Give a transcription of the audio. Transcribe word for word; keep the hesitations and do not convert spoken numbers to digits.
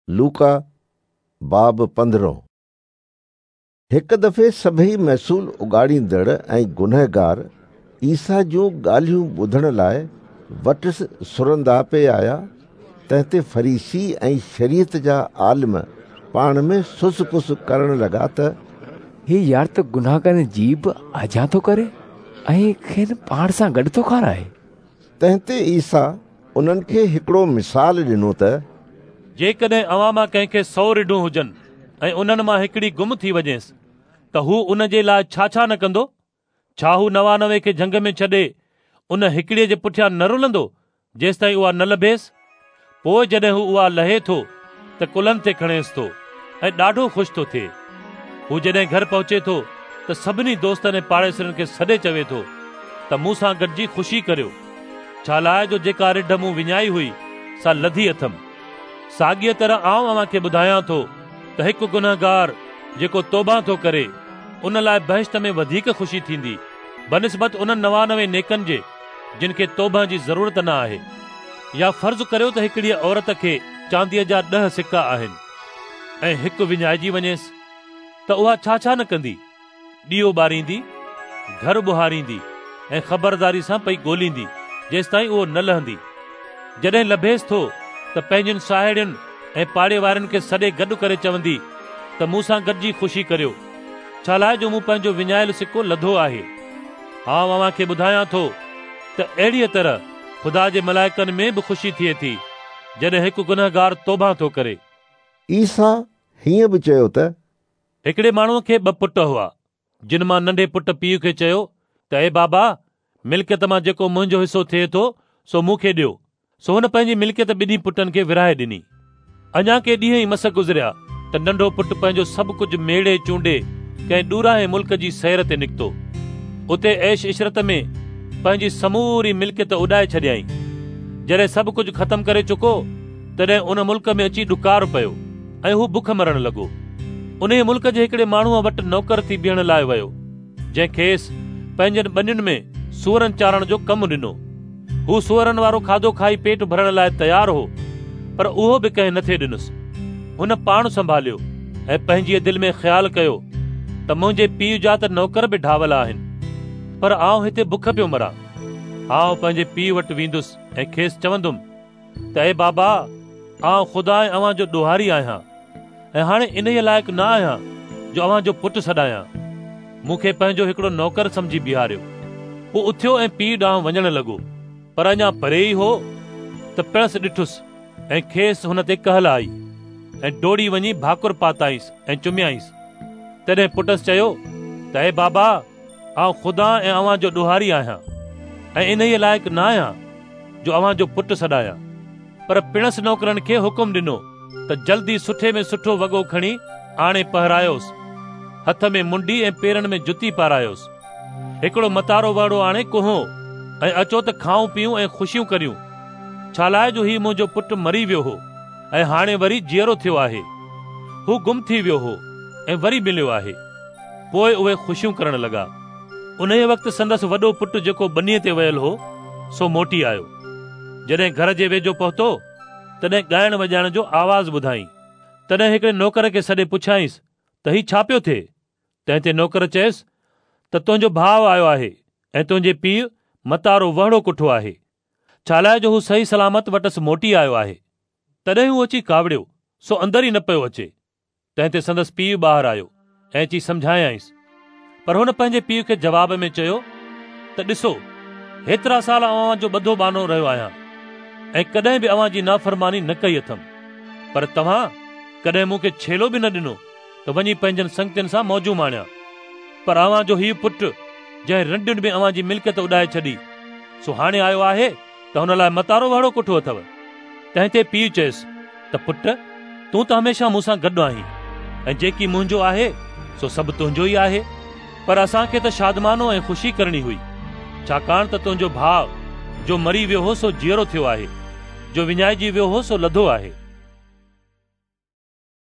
लूका बाब पंद्रहों। हिक दफ़े सभई महसूल उगाड़ींदड़ ऐं गुनहगार ईसा जूं ॻाल्हियूं ॿुधण लाइ वटि सुरंदा पे आया। तंहिंते फरीसी ऐं शरीयत जा आलिम पाण में सुस पुस करण लॻा त ही यार त गुनाहगारनि जी बि अजा थो करे ऐं खेनि पाण सां गॾु थो खाराए। तंहिंते ईसा उन्हनि खे हिकिड़ो मिसाल ॾिनो त जेकॾहिं अवां मां कंहिंखे सौ रिढूं हुजनि ऐं उन्हनि मां हिकिड़ी गुम थी वञेसि त हू उन जे लाइ छा छा न कंदो? छा हू नवानवे खे झंग में छॾे उन हिकिड़ीअ जे पुठियां न रुलंदो जेसि ताईं उहा न लभेसि? पोइ जॾहिं हू उहा लहे थो त कुल्हनि ते खणेसि थो ऐं ॾाढो ख़ुशि थो थिए। हू जॾहिं घर पहुचे थो त सभिनी दोस्तनि ऐं पाड़ेसरनि खे सॾे चवे थो त मूं सां गॾिजी ख़ुशी करियो, छा लाइ जो जेका रिढ मूं विञाई हुई सा लधी अथमि। साॻीअ तरह आउं अव्हां खे ॿुधायां थो त हिकु गुनहगार जेको तौबा थो करे उन लाइ बहिश्त में वधीक ख़ुशी थींदी बनिस्बत उन नवानवे नेकनि जे जिन खे तौबा जी ज़रूरत न आहे। या फ़र्ज़ु करियो त हिकिड़ी औरत खे चांदीअ जा ॾह सिक्का आहिनि ऐं हिकु विञाइजी वञेसि त उहा छा छा न कंदी? ॾीओ ॿारींदी, घर ॿुहारींदी ऐं ख़बरदारी सां पई ॻोल्हींदी जेसि ताईं उहो न लहंदी। जॾहिं लभेसि थो त पंहिंजनि साहेड़ियुनि ऐं पाड़े वारनि खे सॾे गॾु करे चवंदी त मूं सां गॾिजी ख़ुशी करियो, छा लाइ जो मूं पंहिंजो विञायल सिक्को लधो आहे। आउं अव्हां खे ॿुधायां थो त अहिड़ीअ तरह ख़ुदा जे मलाइकनि में बि ख़ुशी थिए थी जॾहिं हिकु गुनहगार तौबा थो करे। ईसा हीअं बि चयो त हिकिड़े माण्हूअ खे ॿ पुट हुआ, जिन मां नंढे पुट पीउ खे चयो त ए बाबा, मिल्कियत मां जेको मुंहिंजो हिसो थिए थो सो मूंखे ॾियो। सो हुन पंहिंजी मिल्कियत ॿिन्ही पुटनि खे विरहाए ॾिनी। अञा के ॾींहं ई मस गुज़रिया त नंढो पुटु पंहिंजो सभु कुझु मेड़े चूंडे कंहिं ॾूरांहें मुल्क जी सैर ते निकितो। उते ऐश इशरत में पंहिंजी समूरी मिल्कियत उॾाए छॾियईं। जॾहिं सभु कुझु ख़तमु करे चुको तॾहिं उन मुल्क में अची ॾुकार पियो ऐं हू बुख मरण लॻो। उन मुल्क जे हिकिड़े माण्हूअ वटि नौकर थी बीहण लाइ वियो, जंहिं खेसि पंहिंजनि ॿनियुनि में सूअरनि चारण जो कमु ॾिनो। हू सूअरनि वारो खाधो खाई पेट भरण लाइ तयारु हो, पर उहो बि कंहिं नथे ॾिनुसि। हुन पाण संभालियो ऐं पंहिंजी दिलि में ख़्यालु कयो त मुंहिंजे पीउ जा त नौकर बि ढावल आहिनि, पर आउं हिते बुख पियो मरां। आउं पंहिंजे पीउ वटि वेंदुसि ऐं खेसि चवंदुमि त ए बाबा, आउं ख़ुदा ऐं अव्हां जो ॾोहारी आहियां ऐं हाणे इन लाइक़ु न आहियां जो अव्हां जो पुटु सॾायां। मूंखे पंहिंजो हिकिड़ो नौकर सम्झी बीहारियो। हू उथियो ऐं पीउ ॾांहुं वञण लॻो, पर अञा परे ई हो त पिणसि ॾिठुसि ऐं खेसि हुन ते कहल आई ऐं डोड़ी वञी भाकुर पाताईंसि ऐं चुमियाईंसि। तॾहिं पुटसि चयो त ए बाबा, आउं ख़ुदा ऐं अव्हां जो ॾोहारी आहियां ऐं इन लाइक़ु न आहियां जो अव्हां जो पुटु सॾायां। पर पिणसि नौकरनि खे हुकुम ॾिनो त जल्दी सुठे में सुठो वॻो खणी आणे पहरायोसि, हथ में मुंडी ऐं पेरनि में जुती पारायोसि। हिकिड़ो मतारो वाड़ो आणे कुहो ऐं अचो त खाऊं पीऊं ऐं ख़ुशियूं करियूं। छा लाइ जो ही मुंहिंजो पुटु मरी वियो हो ऐं हाणे वरी जीअरो थियो आहे। हू गुम थी वियो हो ऐं वरी मिलियो आहे। पोइ उहे ख़ुशियूं करण लॻा। उन वक़्तु संदसि वॾो पुटु जेको ॿनीअ ते वियल हो सो मोटी आयो। जॾहिं घर जे वेझो पहुतो तॾहिं ॻाइण वॼाइण जो आवाज़ ॿुधाई। तॾहिं हिकिड़े नौकर खे सॾे पुछाईंसि त ही छा पियो थिए? तंहिं ते नौकर चयसि त तुंहिंजो भाउ आयो आहे ऐं तुंहिंजे पीउ मतारो वहड़ो कुठो आहे। छा लाइ जो हू सही सलामत वटसि मोटी आयो आहे। तॾहिं हू अची कावड़ियो, सो अंदरि ई न पियो अचे। तंहिं ते संदसि पीउ ॿाहिरि आयो ऐं अची सम्झायांसि। पर हुन पंहिंजे पीउ खे जवाब में चयो त ॾिसो, हेतिरा साल अव्हां जो ॿधो बानो रहियो आहियां ऐं कॾहिं बि अव्हां जी नाफ़रमानी न कई अथमि, पर तव्हां कॾहिं मूंखे छेलो बि न ॾिनो त वञी पंहिंजनि संगतियुनि सां मौजू माणिया। पर अव्हां जो हीउ पुटु जंहिं रंडियुनि में अव्हां जी मिल्कियत उॾाए छॾी, सो हाणे आयो आहे त हुन लाइ मतारो वहड़ो कुठो अथव। तंहिं ते पीउ चयसि त पुट, तूं त हमेशह मूंसां गॾु आहीं ऐं जेकी मुंहिंजो आहे सो सभु तुंहिंजो ई आहे। पर असांखे त शादमानो ऐं ख़ुशी करणी हुई, छाकाणि त तुंहिंजो भाउ जो मरी वियो हो सो जीअरो थियो आहे, जो विञाइजी वियो हो सो लधो आहे।